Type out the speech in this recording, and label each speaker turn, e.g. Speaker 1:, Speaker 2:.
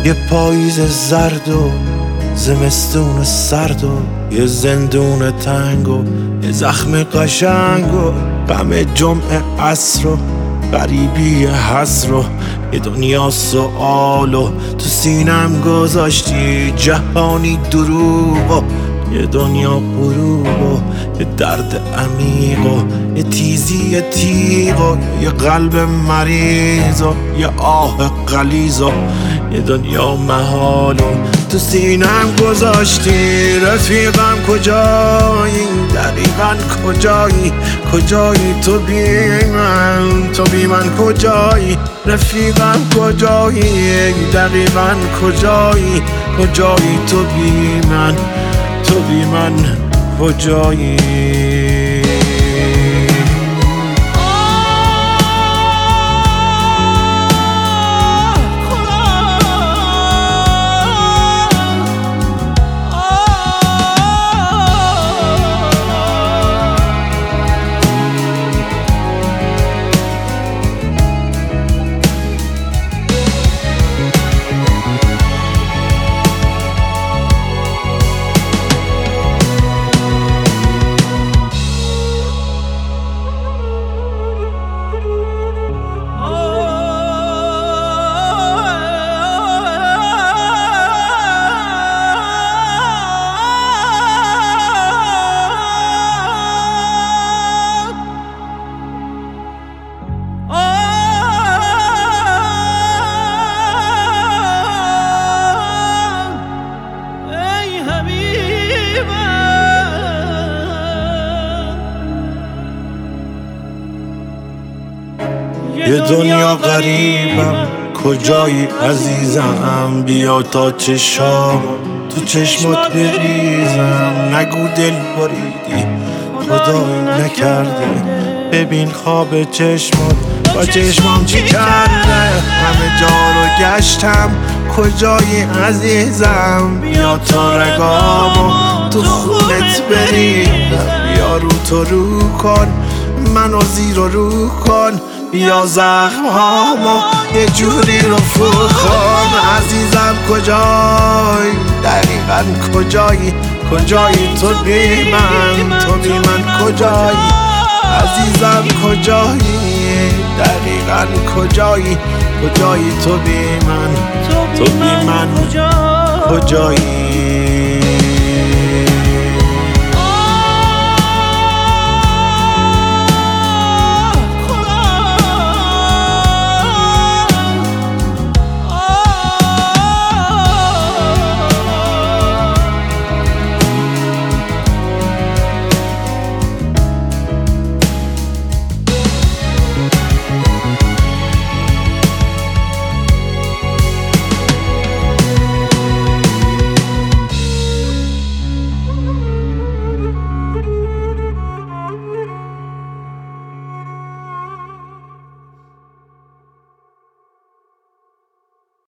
Speaker 1: یه پاییز زرد و زمستون سرد و یه زندون تنگ و یه زخم قشنگ و غم جمعه عصر و غریبی حسر و یه دنیا سؤال و تو سینم گذاشتی جهانی دروغ و یه دنیا غروب و یه درد عمیق و یه تیزی تیغ و یه قلب مریض و یه آه غلیظ و یه دنیا محال و تو سینم گذاشتی. رفیقم کجایی؟ دقیقاً کجایی؟ کجایی تو بی من؟ تو بی من کجایی؟ رفیقم کجایی؟ دقیقاً کجایی؟ کجایی تو بی من؟ تو بی من کجایی؟ یه دنیا غریبم کجایی عزیزم؟ بیا تا چشام تو چشمات بریزم. نگو دل بریدی خدایی نکرده، ببین خواب چشمات با چشمام چی کرده. همه جا رو گشتم کجایی عزیزم؟ بیا تا رگامو تو خونت بریدم. بیا رو تو رو کن منو زیر و رو کن، بیا زخم هامو یه جوری رفو کن. عزیزم کجایی؟ دقیقاً کجایی؟ کجایی تو بی من؟ تو بی من کجایی؟ عزیزم کجایی؟ دقیقاً کجایی؟ کجایی تو بی من؟ تو بی من کجایی؟